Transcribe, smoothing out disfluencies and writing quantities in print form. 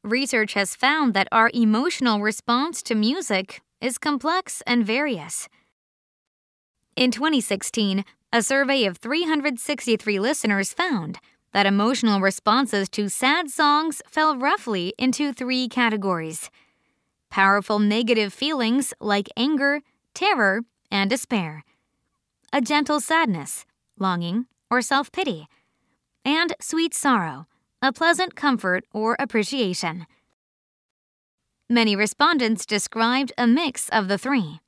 research has found that our emotional response to music is complex and various. In 2016, a survey of 363 listeners found that emotional responses to sad songs fell roughly into 3 categories: powerful negative feelings like anger, terror, and despair; a gentle sadness, longing, or self-pity; and sweet sorrow, a pleasant comfort or appreciation. Many respondents described a mix of the 3.